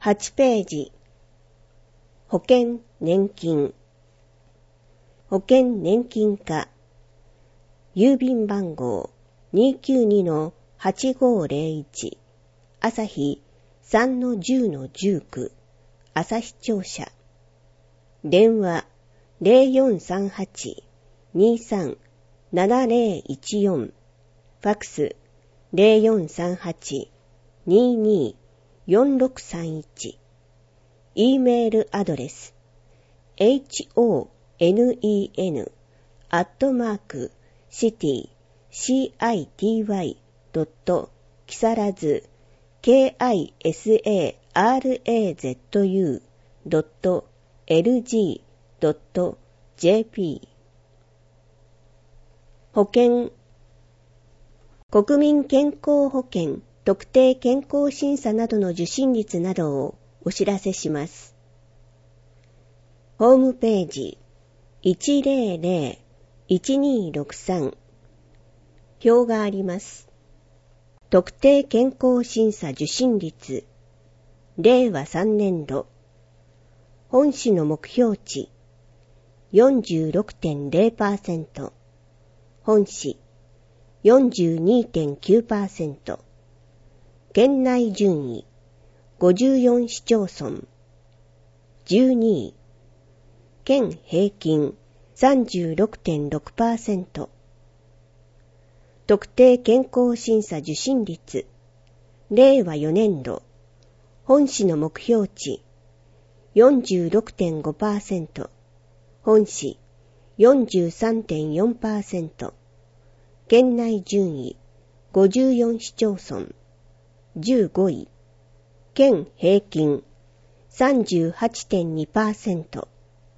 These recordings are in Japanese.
8ページ。保険年金。保険年金課。郵便番号 292-8501 朝日 3-10-19 朝日庁舎。電話 0438-23-7014 ファクス 0438-22-4631 E メールアドレス city.city.kisarazu.lg.jp 保険国民健康保険特定健康審査などの受診率などをお知らせします。ホームページ 100-1263 表があります。特定健康審査受診率令和3年度本市の目標値 46.0% 本市 42.9% 県内順位54市町村12位県平均 36.6% 特定健康審査受診率令和4年度本市の目標値 46.5% 本市 43.4% 県内順位54市町村15位県平均 38.2%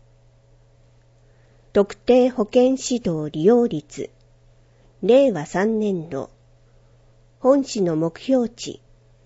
特定保険指導利用率令和3年度本市の目標値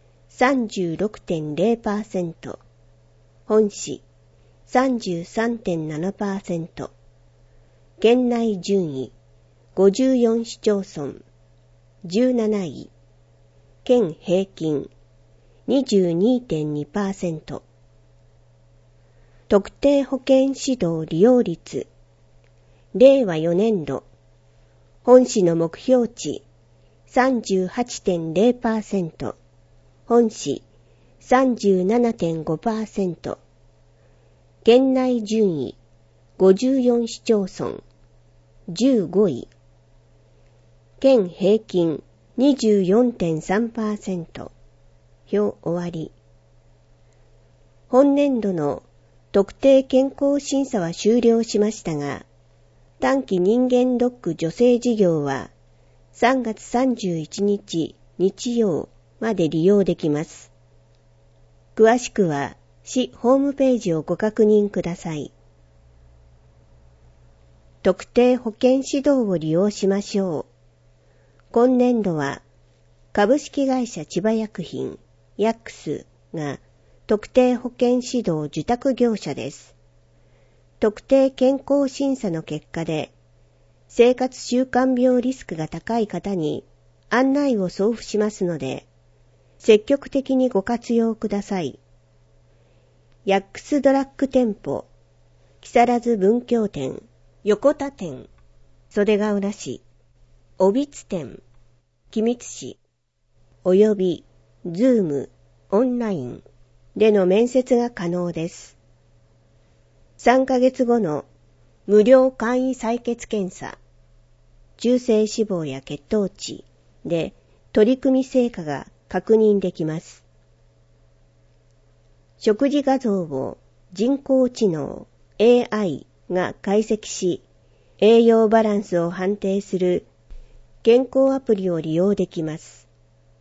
36.0% 本市 33.7% 県内順位54市町村17位県平均 22.2% 特定保険指導利用率令和4年度本市の目標値 38.0% 本市 37.5% 県内順位54市町村15位県平均 24.3% 表終わり。本年度の特定健康審査は終了しましたが、短期人間ドック助成事業は3月31日日曜まで利用できます。詳しくは市ホームページをご確認ください。特定保険指導を利用しましょう。今年度は株式会社千葉薬品ヤックスが特定保険指導受託業者です。特定健康審査の結果で生活習慣病リスクが高い方に案内を送付しますので積極的にご活用ください。ヤックスドラッグ店舗木更津文京店横田店袖ヶ浦市小櫃店君津市およびズームオンラインでの面接が可能です。3ヶ月後の無料簡易採血検査、中性脂肪や血糖値で取り組み成果が確認できます。食事画像を人工知能 AI が解析し、栄養バランスを判定する健康アプリを利用できます。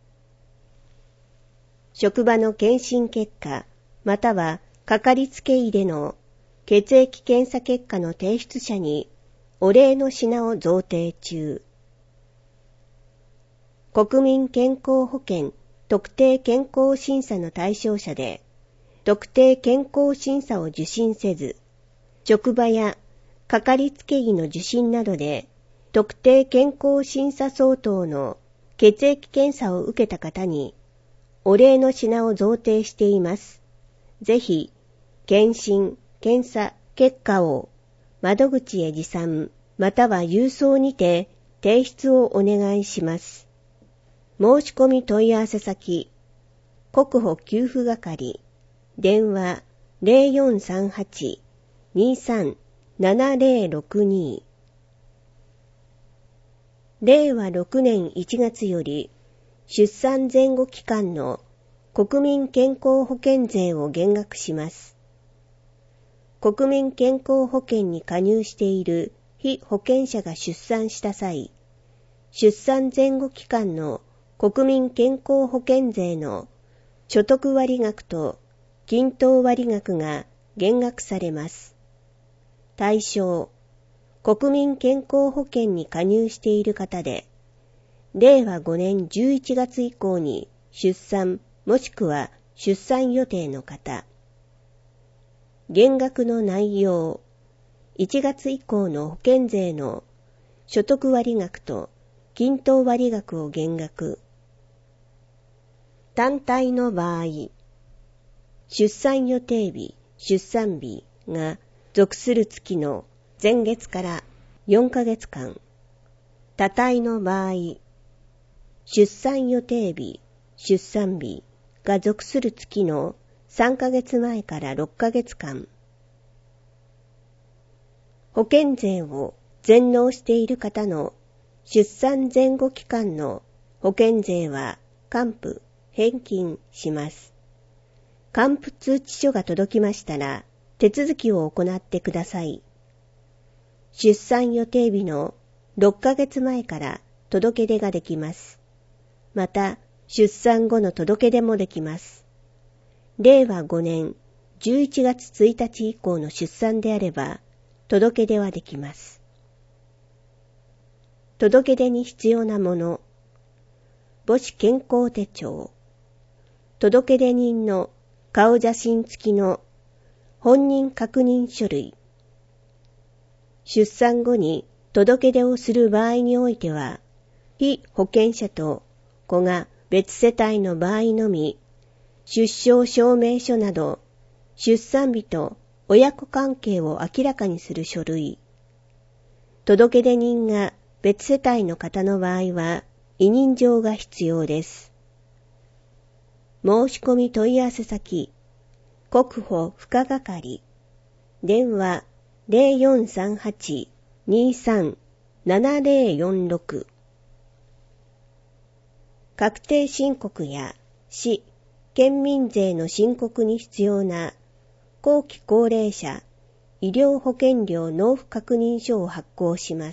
職場の検診結果、またはかかりつけ医での血液検査結果の提出者にお礼の品を贈呈中。国民健康保険特定健康審査の対象者で特定健康審査を受診せず、職場やかかりつけ医の受診などで特定健康審査相当の血液検査を受けた方にお礼の品を贈呈しています。 ぜひ、検診・検査結果を窓口へ持参または郵送にて提出をお願いします。申し込み問い合わせ先、国保給付係、電話 0438-237062 令和6年1月より出産前後期間の国民健康保険税を減額します。国民健康保険に加入している被保険者が出産した際、出産前後期間の国民健康保険税の所得割額と均等割額が減額されます。対象、国民健康保険に加入している方で、令和5年11月以降に出産もしくは出産予定の方。減額の内容、1月以降の保険税の所得割額と均等割額を減額。単体の場合、出産予定日、出産日が属する月の前月から4ヶ月間。多体の場合、出産予定日、出産日が属する月の3ヶ月前から6ヶ月間。保険税を全納している方の出産前後期間の保険税は還付、返金します。還付通知書が届きましたら手続きを行ってください。出産予定日の6ヶ月前から届け出ができます。また、出産後の届け出もできます。令和5年11月1日以降の出産であれば、届け出はできます。届け出に必要なもの、母子健康手帳、届出人の顔写真付きの本人確認書類、出産後に届け出をする場合においては、被保険者と子が別世帯の場合のみ、出生証明書など、出産日と親子関係を明らかにする書類、届出人が別世帯の方の場合は、委任状が必要です。申し込み問い合わせ先、国保付加係、電話0438-237046、確定申告や市、県民税の申告に必要な後期高齢者医療保険料納付確認書を発行します。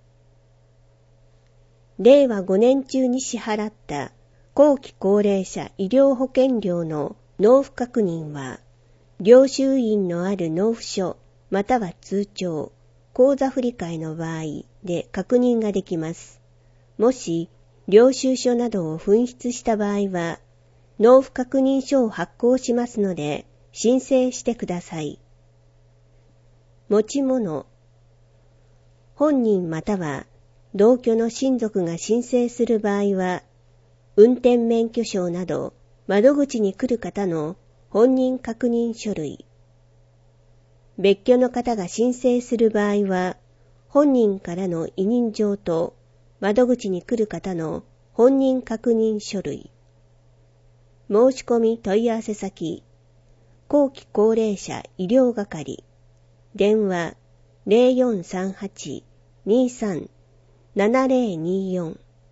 令和5年中に支払った後期高齢者医療保険料の納付確認は、領収印のある納付書または通帳、口座振替の場合で確認ができます。もし、領収書などを紛失した場合は、納付確認書を発行しますので、申請してください。持ち物、本人または同居の親族が申請する場合は、運転免許証など窓口に来る方の本人確認書類。別居の方が申請する場合は、本人からの委任状と窓口に来る方の本人確認書類。申し込み問い合わせ先、後期高齢者医療係、電話0438-237024。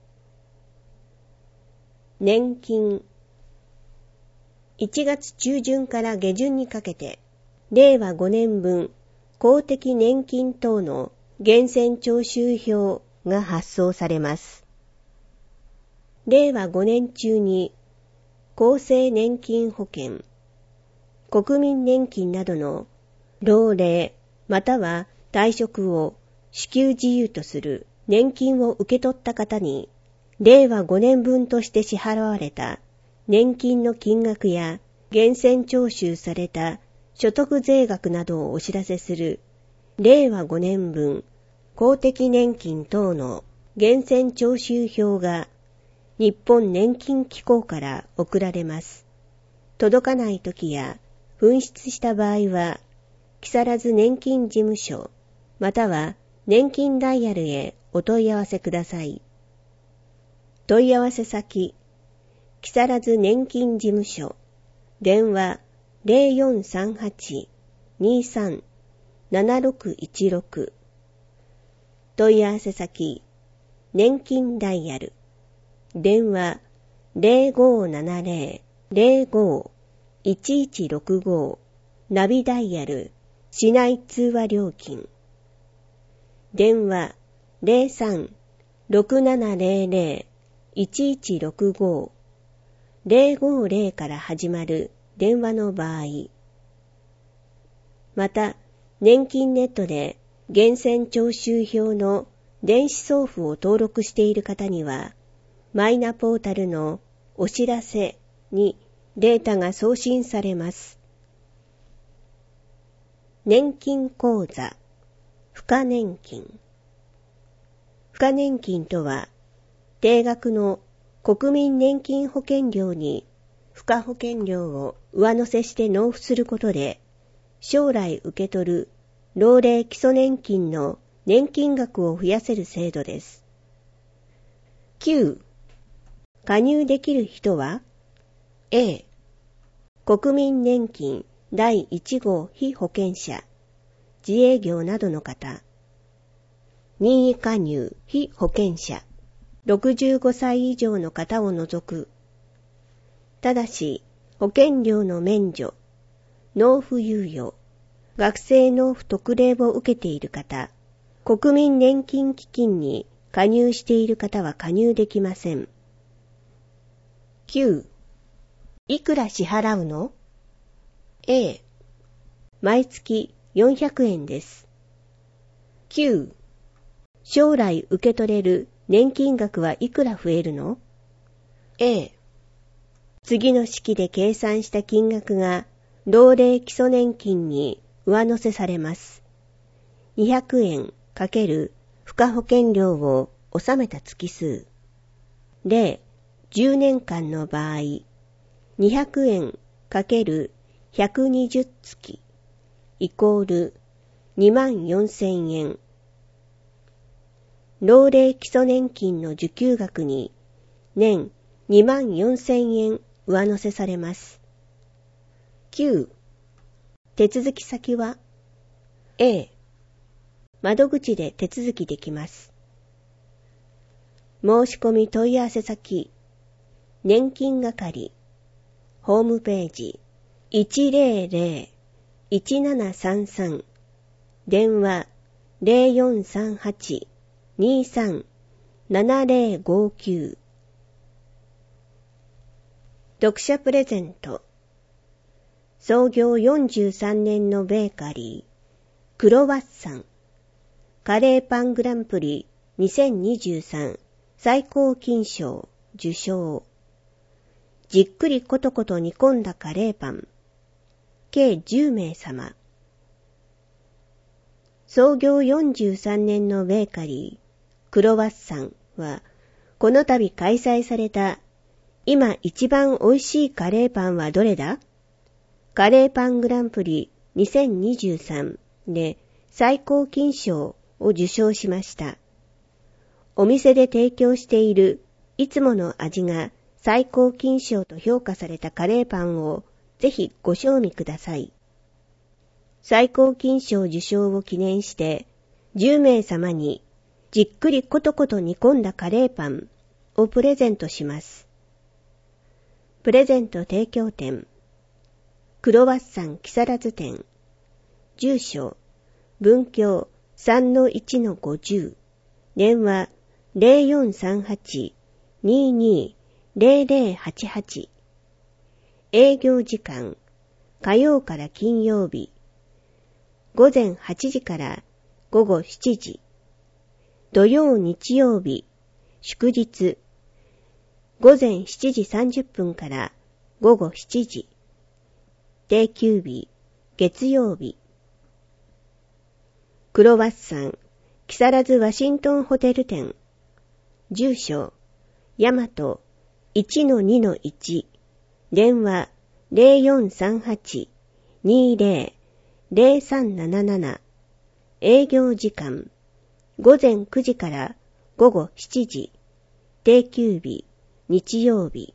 年金。1月中旬から下旬にかけて、令和5年分公的年金等の源泉徴収票が発送されます。令和5年中に厚生年金保険、国民年金などの老齢または退職を支給自由とする年金を受け取った方に、令和5年分として支払われた年金の金額や源泉徴収された所得税額などをお知らせする令和5年分公的年金等の源泉徴収票が日本年金機構から送られます。届かないときや紛失した場合は、木更津年金事務所、または年金ダイヤルへお問い合わせください。問い合わせ先、木更津年金事務所、電話 0438-23-7616。問い合わせ先、年金ダイヤル、電話 0570-05-1165。ナビダイヤル、市内通話料金。電話 03-6700-1165。050から始まる電話の場合。また、年金ネットで源泉徴収票の電子送付を登録している方には、マイナポータルのお知らせにデータが送信されます。年金口座、付加年金。付加年金とは、定額の国民年金保険料に付加保険料を上乗せして納付することで、将来受け取る老齢基礎年金の年金額を増やせる制度です。9. 加入できる人は A. 国民年金第1号被保険者、自営業などの方。任意加入被保険者、65歳以上の方を除く。ただし、保険料の免除、納付猶予、学生納付特例を受けている方、国民年金基金に加入している方は加入できません。9. いくら支払うの？ A. 毎月400円です。9. 将来受け取れる年金額はいくら増えるの？ A. 次の式で計算した金額が老齢基礎年金に上乗せされます。200円×付加保険料を納めた月数。例、10年間の場合、200円×120月イコール24,000円。老齢基礎年金の受給額に年24,000円上乗せされます。9. 手続き先は A. 窓口で手続きできます。申し込み問い合わせ先、年金係、ホームページ 100-1733、電話 0438-23-7059。読者プレゼント。創業43年のベーカリー、クロワッサン、カレーパングランプリ2023最高金賞受賞。じっくりコトコト煮込んだカレーパン、計10名様。創業43年のベーカリー、クロワッサンは、この度開催された、今一番美味しいカレーパンはどれだ？カレーパングランプリ2023で最高金賞を受賞しました。お店で提供しているいつもの味が最高金賞と評価されたカレーパンをぜひご賞味ください。最高金賞受賞を記念して10名様にじっくりコトコト煮込んだカレーパンをプレゼントします。プレゼント提供店、クロワッサン木更津店、住所、文京 3-1-50、電話 0438-220088、営業時間、火曜から金曜日、午前8時から午後7時、土曜日曜日、祝日、午前7時30分から午後7時、定休日、月曜日。クロワッサン、木更津ワシントンホテル店。住所、大和 1-2-1、電話 20-0377営業時間午前9時から午後7時定休日日曜日。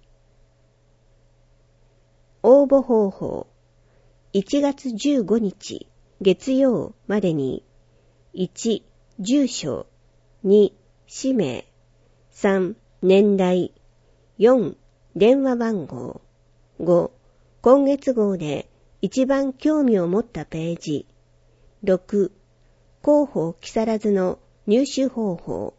応募方法1月15日月曜までに1、住所2、氏名3、年代4、電話番号5、今月号で一番興味を持ったページ6、広報木更津の入手方法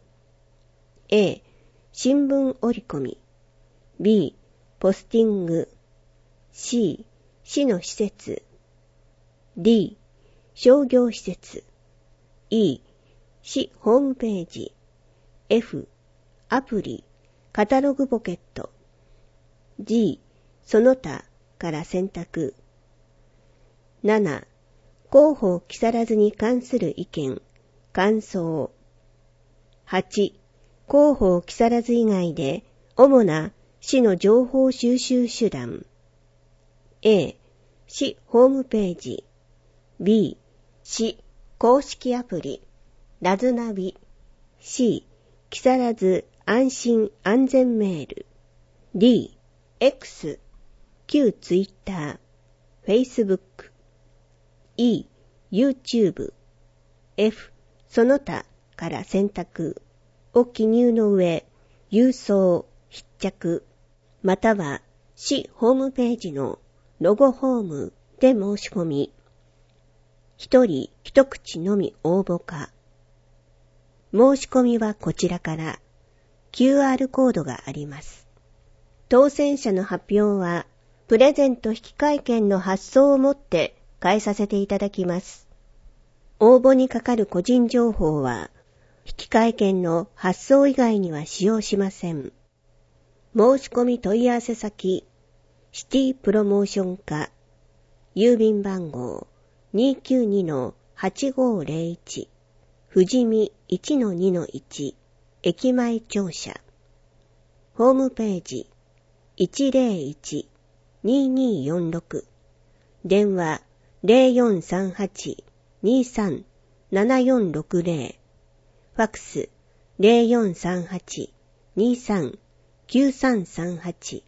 A、新聞折り込み B、ポスティング C、市の施設 D、商業施設 E、市ホームページ F、アプリ、カタログポケット G、その他から選択。7、広報木更津に関する意見、感想。8、広報木更津以外で主な市の情報収集手段。A、市ホームページ。B、市公式アプリ、ラズナビ。C、木更津安心安全メール。D、X、旧ツイッター、Facebook。E、YouTube。F、その他から選択を記入の上、郵送、必着、または市ホームページのロゴホームで申し込み。一人一口のみ応募か。申し込みはこちらから QR コードがあります。当選者の発表はプレゼント引換券の発送をもって返させていただきます。応募にかかる個人情報は引換券の発送以外には使用しません。申し込み問い合わせ先シティプロモーション課郵便番号 292-8501 富士見 1-2-1 駅前庁舎ホームページ 101-2246 電話 0438-23-7460 ファクス 0438-23-9338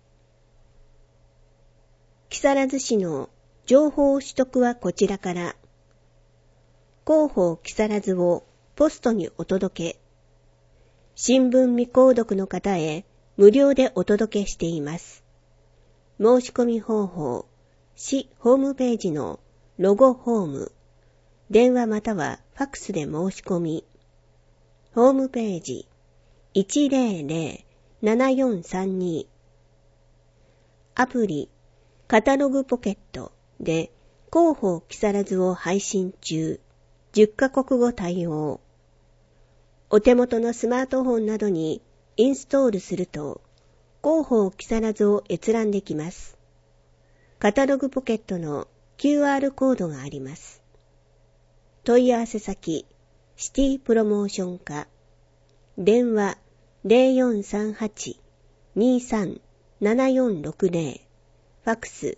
木更津市の情報取得はこちらから。広報木更津をポストにお届け。新聞未購読の方へ無料でお届けしています。申し込み方法、市ホームページのロゴホーム、電話またはファクスで申し込み。ホームページ 100-7432 アプリカタログポケットで広報木更津を配信中。10カ国語対応。お手元のスマートフォンなどにインストールすると広報木更津を閲覧できます。カタログポケットの QR コードがあります。問い合わせ先シティプロモーション課電話 0438-23-7460 ファクス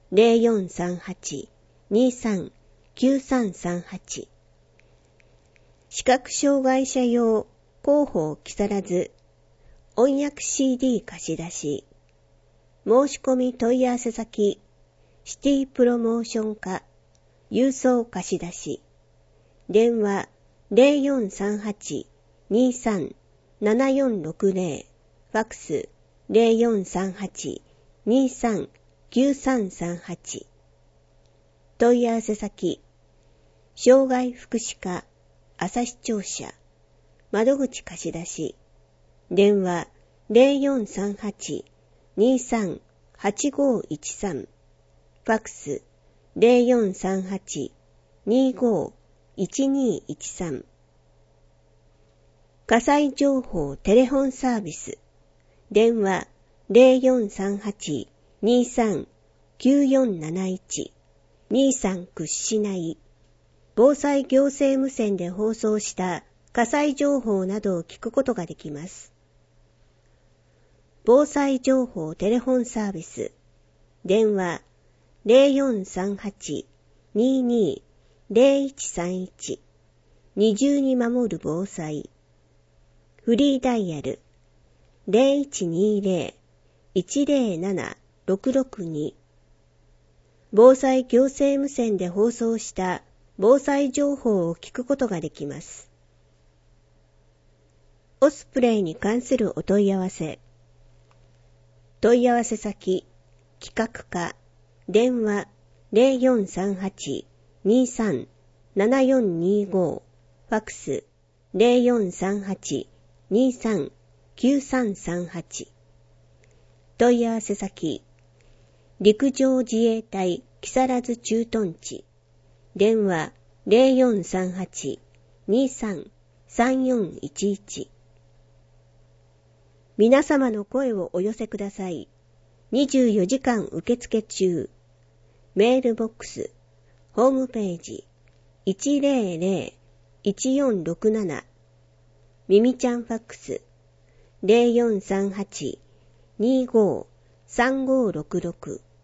0438-23-9338 視覚障害者用広報木更津音訳 CD 貸し出し申し込み問い合わせ先シティプロモーション課郵送貸し出し電話 0438-23-7460 ファクス 0438-23-9338 問い合わせ先障害福祉課旭庁舎窓口貸し出し電話 0438-23-8513 ファクス 0438-25-1213 火災情報テレホンサービス電話 0438-23-9471 23屈しない防災行政無線で放送した火災情報などを聞くことができます。防災情報テレホンサービス電話 0438-22-0131 二重に守る防災。フリーダイヤル 0120-107-662。防災行政無線で放送した防災情報を聞くことができます。オスプレイに関するお問い合わせ。問い合わせ先、企画課、電話 0438-23-7425、ファックス 0438-23-9338。問い合わせ先、陸上自衛隊木更津駐屯地、電話 0438-23-3411。皆様の声をお寄せください。24時間受付中。メールボックス、ホームページ、100-1467。ミミちゃんファックス、0438-25-3566。